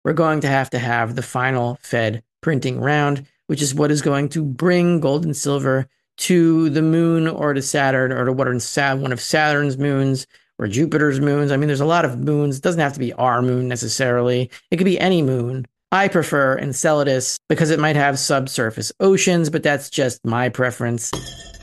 we're going to have the final Fed printing round, which is what is going to bring gold and silver to the moon or to Saturn or to what are one of Saturn's moons or Jupiter's moons. I mean, there's a lot of moons. It doesn't have to be our moon necessarily. It could be any moon. I prefer Enceladus because it might have subsurface oceans, but that's just my preference.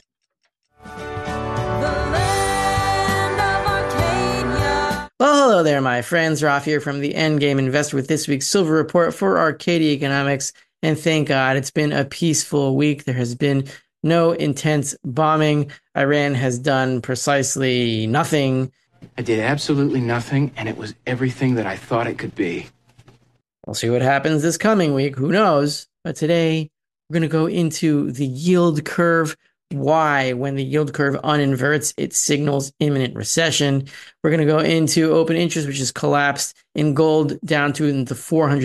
Well, hello there, my friends. Ralph here from the Endgame Investor with this week's Silver Report for Arcadia Economics. And thank God it's been a peaceful week. There has been no intense bombing. Iran has done precisely nothing. I did absolutely nothing, and it was everything that I thought it could be. We'll see what happens this coming week. Who knows? But today, we're going to go into the yield curve. Why, when the yield curve uninverts, it signals imminent recession. We're going to go into open interest, which has collapsed in gold down to the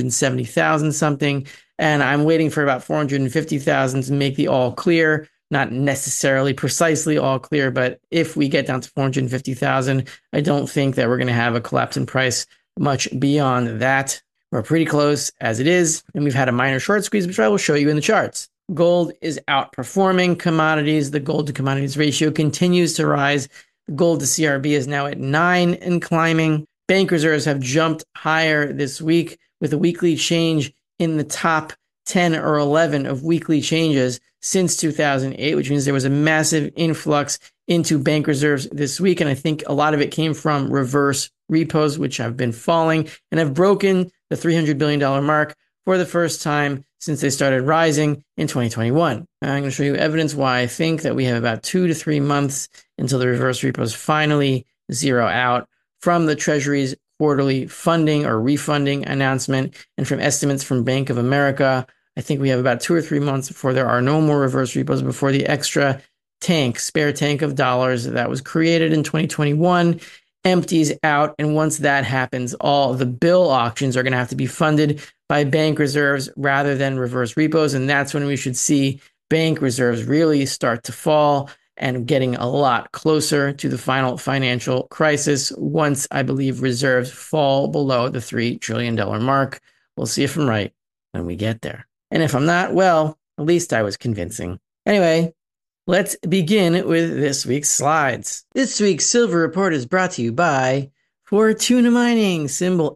470,000 something. And I'm waiting for about 450,000 to make the all clear. Not necessarily precisely all clear, but if we get down to 450,000, I don't think that we're going to have a collapse in price much beyond that. We're pretty close as it is, and we've had a minor short squeeze, which I will show you in the charts. Gold is outperforming commodities. The gold to commodities ratio continues to rise. Gold to CRB is now at 9 and climbing. Bank reserves have jumped higher this week with a weekly change in the top 10 or 11 of weekly changes since 2008, which means there was a massive influx into bank reserves this week. And I think a lot of it came from reverse repos, which have been falling and have broken the $300 billion mark for the first time since they started rising in 2021. I'm going to show you evidence why I think that we have about 2 to 3 months until the reverse repos finally zero out from the Treasury's quarterly funding or refunding announcement and from estimates from Bank of America. I think we have about 2 or 3 months before there are no more reverse repos, before the extra spare tank of dollars that was created in 2021 empties out. And once that happens, all the bill auctions are going to have to be funded by bank reserves rather than reverse repos. And that's when we should see bank reserves really start to fall and getting a lot closer to the final financial crisis once, I believe, reserves fall below the $3 trillion mark. We'll see if I'm right when we get there. And if I'm not, well, at least I was convincing. Anyway, let's begin with this week's slides. This week's Silver Report is brought to you by Fortuna Mining, symbol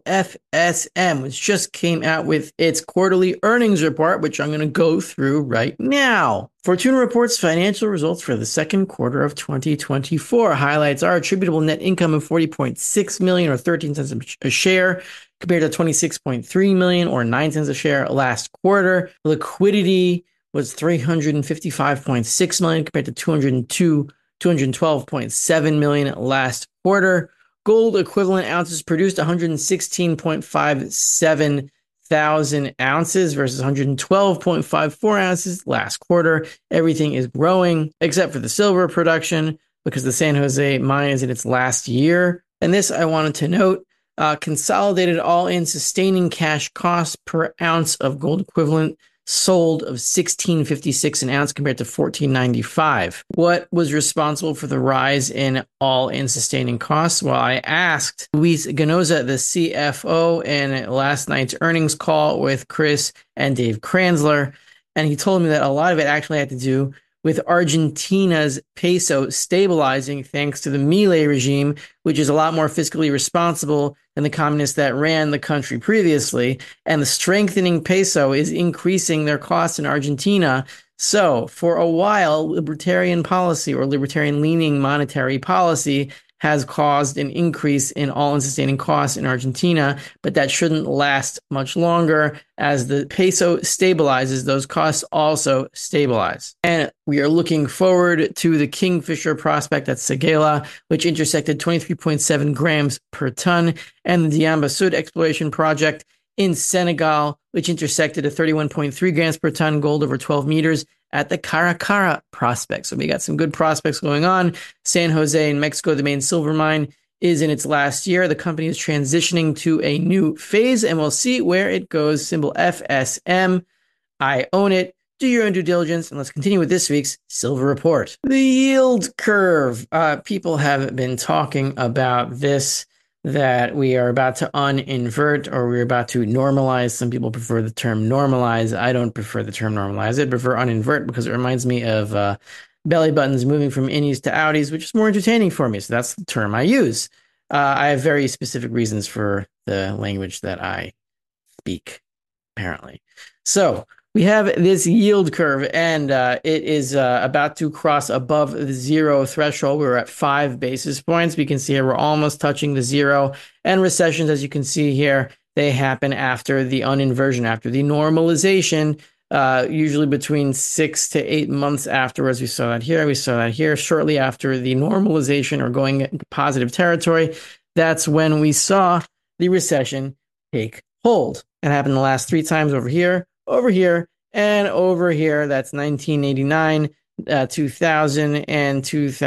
FSM, which just came out with its quarterly earnings report, which I'm going to go through right now. Fortuna reports financial results for the second quarter of 2024. Highlights are attributable net income of $40.6 million or 13 cents a share, compared to $26.3 million or 9 cents a share last quarter. Liquidity was $355.6 million compared to $212.7 million last quarter. Gold equivalent ounces produced 116.57 thousand ounces versus 112.54 ounces last quarter. Everything is growing except for the silver production because the San Jose mine is in its last year. And this I wanted to note, consolidated all-in sustaining cash costs per ounce of gold equivalent sold of $16.56 an ounce compared to $14.95. What was responsible for the rise in all-in sustaining costs? Well, I asked Luis Ganoza, the CFO, in last night's earnings call with Chris and Dave Kranzler, and he told me that a lot of it actually had to do with Argentina's peso stabilizing thanks to the Milei regime, which is a lot more fiscally responsible than the communists that ran the country previously. And the strengthening peso is increasing their costs in Argentina. So for a while, libertarian policy or libertarian-leaning monetary policy has caused an increase in all-in sustaining costs in Argentina, but that shouldn't last much longer. As the peso stabilizes, those costs also stabilize. And we are looking forward to the Kingfisher prospect at Séguéla, which intersected 23.7 grams per ton, and the Diamba Sud exploration project in Senegal, which intersected at 31.3 grams per ton gold over 12 meters at the Caracara prospect. So we got some good prospects going on. San Jose in Mexico, the main silver mine, is in its last year. The company is transitioning to a new phase, and we'll see where it goes. Symbol FSM. I own it. Do your own due diligence, and let's continue with this week's Silver Report. The yield curve. People have been talking about this that we are about to uninvert or we're about to normalize. Some people prefer the term normalize. I don't prefer the term normalize. I prefer uninvert because it reminds me of belly buttons moving from innies to outies, which is more entertaining for me. So that's the term I use. I have very specific reasons for the language that I speak, apparently. So we have this yield curve, and it is about to cross above the zero threshold. We're at 5 basis points. We can see here we're almost touching the zero. And recessions, as you can see here, they happen after the uninversion, after the normalization, usually between 6 to 8 months afterwards. We saw that here. We saw that here. Shortly after the normalization or going into positive territory, that's when we saw the recession take hold. It happened the last 3 times over here, and over here. That's 1989, 2000, and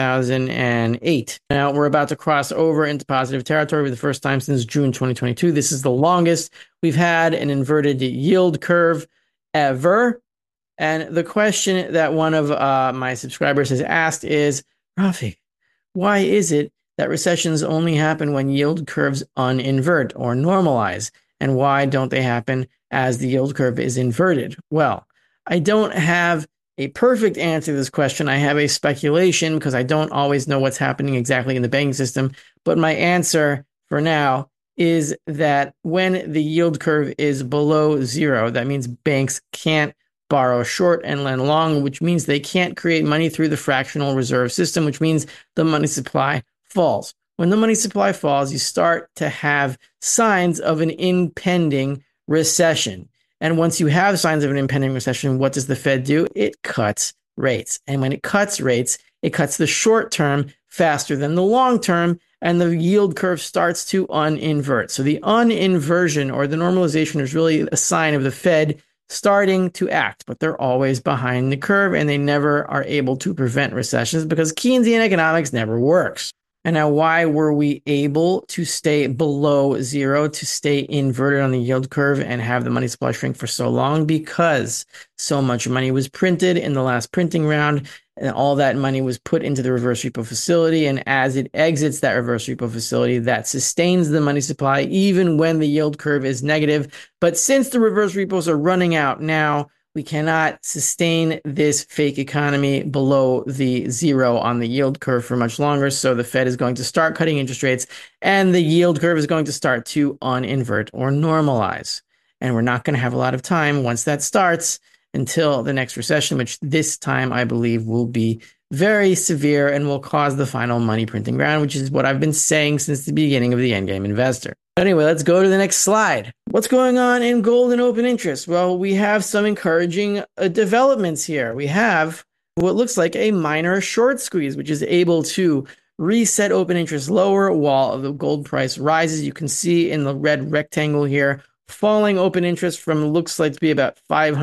2008. Now we're about to cross over into positive territory for the first time since June 2022. This is the longest we've had an inverted yield curve ever. And the question that one of my subscribers has asked is, Rafi, why is it that recessions only happen when yield curves uninvert or normalize? And why don't they happen as the yield curve is inverted? Well, I don't have a perfect answer to this question. I have a speculation because I don't always know what's happening exactly in the banking system. But my answer for now is that when the yield curve is below zero, that means banks can't borrow short and lend long, which means they can't create money through the fractional reserve system, which means the money supply falls. When the money supply falls, you start to have signs of an impending recession. And once you have signs of an impending recession, what does the Fed do? It cuts rates. And when it cuts rates, it cuts the short term faster than the long term, and the yield curve starts to uninvert. So the uninversion or the normalization is really a sign of the Fed starting to act, but they're always behind the curve and they never are able to prevent recessions because Keynesian economics never works. And now, why were we able to stay below zero, to stay inverted on the yield curve and have the money supply shrink for so long? Because so much money was printed in the last printing round, and all that money was put into the reverse repo facility. And as it exits that reverse repo facility, that sustains the money supply even when the yield curve is negative. But since the reverse repos are running out now, we cannot sustain this fake economy below the zero on the yield curve for much longer. So the Fed is going to start cutting interest rates and the yield curve is going to start to uninvert or normalize. And we're not going to have a lot of time once that starts until the next recession, which this time I believe will be very severe and will cause the final money printing round, which is what I've been saying since the beginning of the Endgame Investor. Anyway, let's go to the next slide. What's going on in gold and open interest? Well, we have some encouraging developments here. We have what looks like a minor short squeeze, which is able to reset open interest lower while the gold price rises. You can see in the red rectangle here, falling open interest from looks like to be about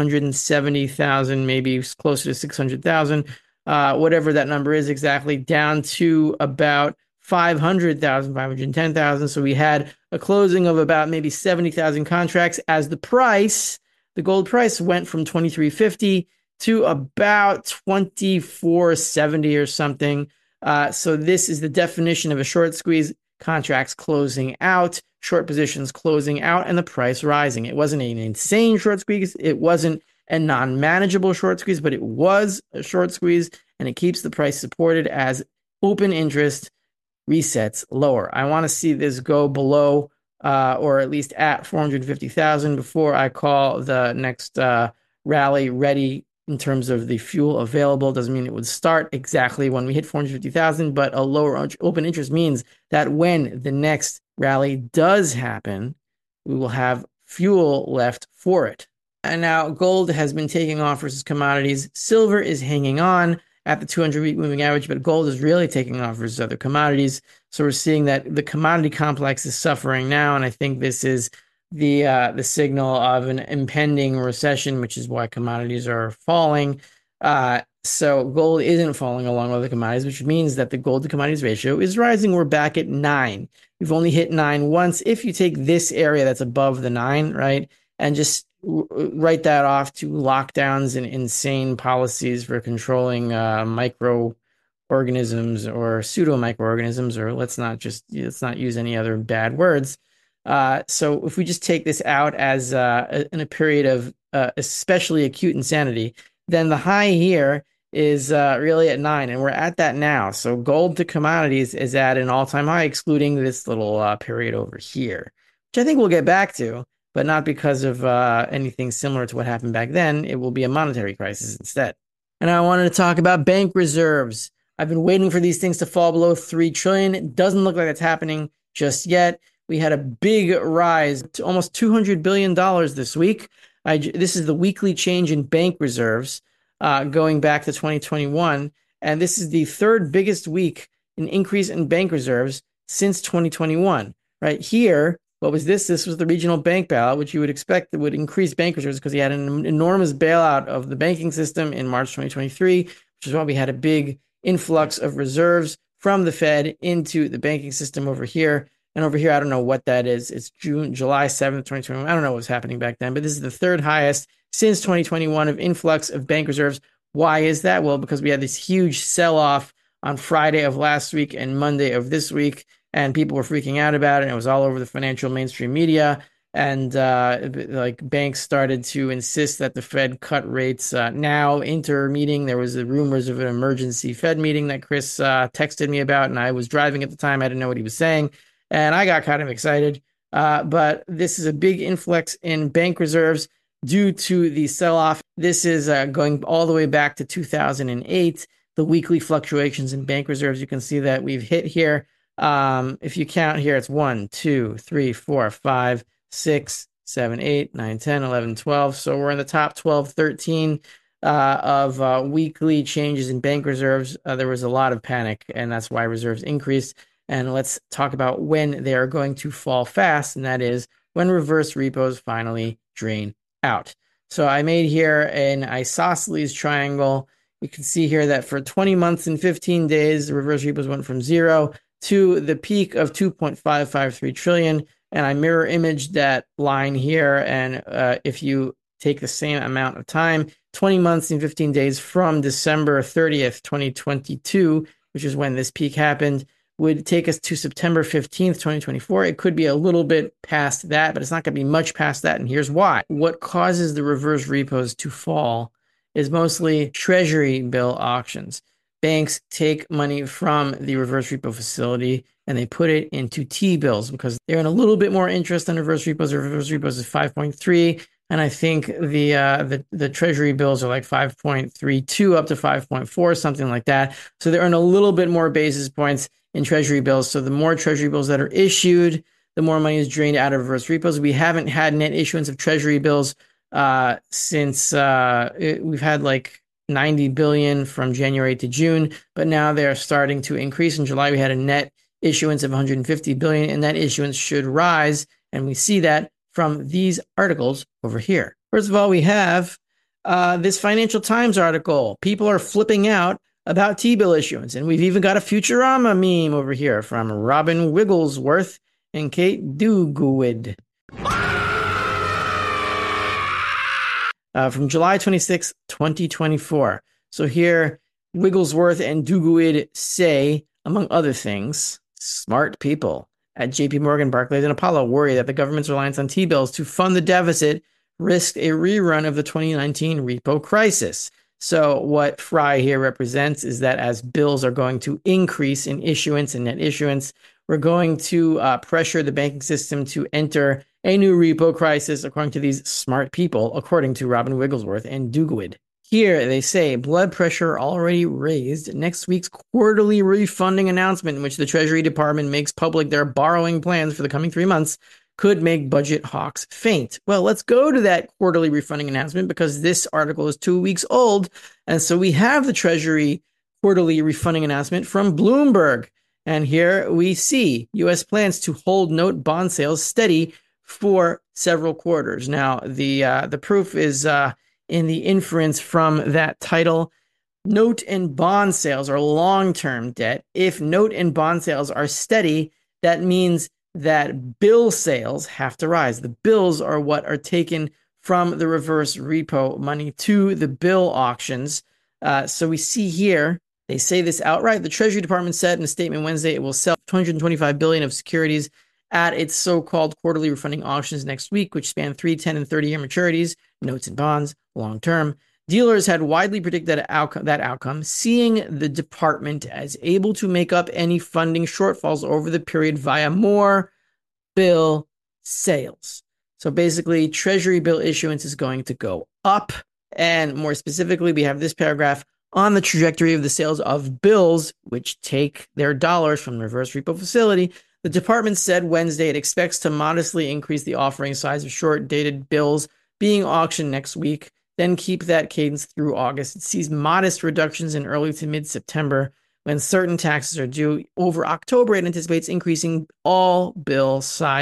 570,000, maybe closer to 600,000, whatever that number is exactly, down to about 500,000, 510,000. So we had a closing of about maybe 70,000 contracts as the gold price went from 2350 to about 2470 or something. So this is the definition of a short squeeze: contracts closing out, short positions closing out, and the price rising. It wasn't an insane short squeeze. It wasn't a non-manageable short squeeze, but it was a short squeeze, and it keeps the price supported as open interest resets lower. I want to see this go below or at least at 450,000 before I call the next rally ready in terms of the fuel available. Doesn't mean it would start exactly when we hit 450,000, but a lower open interest means that when the next rally does happen, we will have fuel left for it. And now gold has been taking off versus commodities. Silver is hanging on at the 200-week moving average, but gold is really taking off versus other commodities. So we're seeing that the commodity complex is suffering now, and I think this is the signal of an impending recession, which is why commodities are falling. So gold isn't falling along with the commodities, which means that the gold to commodities ratio is rising. We're back at 9. We've only hit 9 once. If you take this area that's above the 9, right, and just write that off to lockdowns and insane policies for controlling micro microorganisms or pseudo microorganisms, or let's not use any other bad words. So if we just take this out as in a period of especially acute insanity, then the high here is really at 9, and we're at that now. So gold to commodities is at an all-time high, excluding this little period over here, which I think we'll get back to, but not because of anything similar to what happened back then. It will be a monetary crisis instead. And I wanted to talk about bank reserves. I've been waiting for these things to fall below 3 trillion. It doesn't look like it's happening just yet. We had a big rise to almost $200 billion this week. This is the weekly change in bank reserves going back to 2021. And this is the third biggest week in increase in bank reserves since 2021. Right here, what was this? This was the regional bank bailout, which you would expect that would increase bank reserves because he had an enormous bailout of the banking system in March 2023, which is why we had a big influx of reserves from the Fed into the banking system over here. And over here, I don't know what that is. It's July 7th, 2021. I don't know what was happening back then, but this is the third highest since 2021 of influx of bank reserves. Why is that? Well, because we had this huge sell-off on Friday of last week and Monday of this week, and people were freaking out about it, and it was all over the financial mainstream media. And like banks started to insist that the Fed cut rates now. Inter-meeting, there was the rumors of an emergency Fed meeting that Chris texted me about, and I was driving at the time. I didn't know what he was saying, and I got kind of excited. But this is a big influx in bank reserves due to the sell-off. This is going all the way back to 2008. The weekly fluctuations in bank reserves, you can see that we've hit here. If you count here, it's 1, 2, 3, 4, 5, 6, 7, 8, 9, 10, 11, 12. So we're in the top 12, 13 of weekly changes in bank reserves. There was a lot of panic, and that's why reserves increased. And let's talk about when they are going to fall fast, and that is when reverse repos finally drain out. So I made here an isosceles triangle. You can see here that for 20 months and 15 days, the reverse repos went from 0 to the peak of 2.553 trillion. And I mirror imaged that line here. And if you take the same amount of time, 20 months and 15 days from December 30th, 2022, which is when this peak happened, would take us to September 15th, 2024. It could be a little bit past that, but it's not going to be much past that. And here's why. What causes the reverse repos to fall is mostly treasury bill auctions. Banks take money from the reverse repo facility and they put it into T-bills because they're in a little bit more interest than reverse repos. Reverse repos is 5.3, and I think the treasury bills are like 5.32 up to 5.4, something like that. So they earn a little bit more basis points in treasury bills. So the more treasury bills that are issued, the more money is drained out of reverse repos. We haven't had net issuance of treasury bills since we've had like 90 billion from January to June, but now they're starting to increase. In July, we had a net issuance of 150 billion, and that issuance should rise. And we see that from these articles over here. First of all, we have this Financial Times article. People are flipping out about T-bill issuance. And we've even got a Futurama meme over here from Robin Wigglesworth and Kate Duguid. From July 26, 2024. So here, Wigglesworth and Duguid say, among other things, smart people at JP Morgan, Barclays, and Apollo worry that the government's reliance on T-bills to fund the deficit risked a rerun of the 2019 repo crisis. So what Fry here represents is that as bills are going to increase in issuance and net issuance, we're going to pressure the banking system to enter a new repo crisis, according to these smart people, according to Robin Wigglesworth and Duguid. Here they say blood pressure already raised. Next week's quarterly refunding announcement, in which the Treasury Department makes public their borrowing plans for the coming 3 months, could make budget hawks faint. Well, let's go to that quarterly refunding announcement because this article is 2 weeks old. And so we have the Treasury quarterly refunding announcement from Bloomberg. And here we see U.S. plans to hold note bond sales steady for several quarters. Now, the proof is in the inference from that title. Note and bond sales are long-term debt. If note and bond sales are steady, that means that bill sales have to rise. The bills are what are taken from the reverse repo money to the bill auctions. So we see here They say this outright. The Treasury Department said in a statement Wednesday it will sell 225 billion of securities at its so-called quarterly refunding auctions next week, which span 3, 10, and 30-year maturities, notes and bonds, long term. Dealers had widely predicted that outcome, seeing the department as able to make up any funding shortfalls over the period via more bill sales. So basically, Treasury bill issuance is going to go up. And more specifically, we have this paragraph on the trajectory of the sales of bills, which take their dollars from the reverse repo facility. The department said Wednesday it expects to modestly increase the offering size of short-dated bills being auctioned next week, then keep that cadence through August. It sees modest reductions in early to mid-September when certain taxes are due. Over October, it anticipates increasing all bill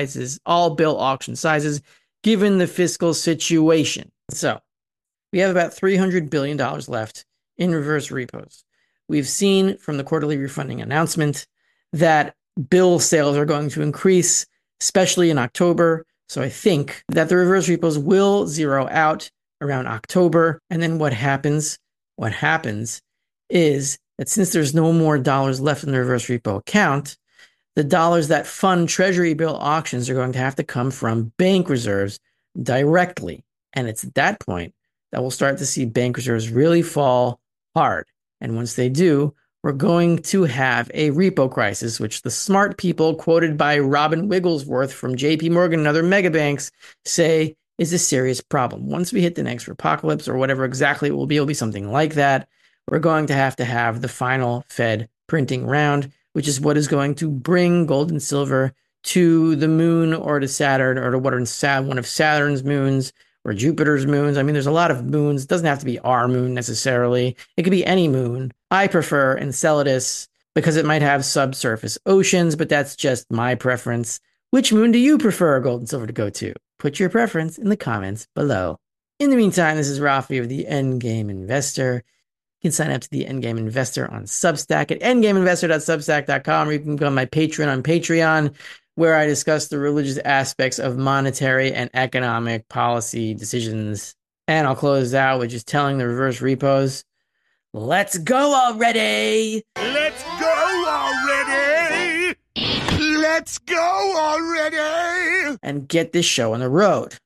auction sizes, given the fiscal situation. So we have about $300 billion left in reverse repos. We've seen from the quarterly refunding announcement that bill sales are going to increase, especially in October. So I think that the reverse repos will zero out around October. And then what happens? What happens is that since there's no more dollars left in the reverse repo account, the dollars that fund Treasury bill auctions are going to have to come from bank reserves directly. And it's at that point that we'll start to see bank reserves really fall hard. And once they do, we're going to have a repo crisis, which the smart people quoted by Robin Wigglesworth from JP Morgan and other mega banks say is a serious problem. Once we hit the next apocalypse or whatever exactly it will be something like that. We're going to have the final Fed printing round, which is what is going to bring gold and silver to the moon or to Saturn or to what are one of Saturn's moons or Jupiter's moons. I mean, there's a lot of moons. It doesn't have to be our moon necessarily. It could be any moon. I prefer Enceladus because it might have subsurface oceans, but that's just my preference. Which moon do you prefer gold and silver to go to? Put your preference in the comments below. In the meantime, this is Rafi of the Endgame Investor. You can sign up to the Endgame Investor on Substack at endgameinvestor.substack.com, or you can become my patron on Patreon, where I discuss the religious aspects of monetary and economic policy decisions. And I'll close out with just telling the reverse repos, let's go already! Let's go already! Let's go already! And get this show on the road.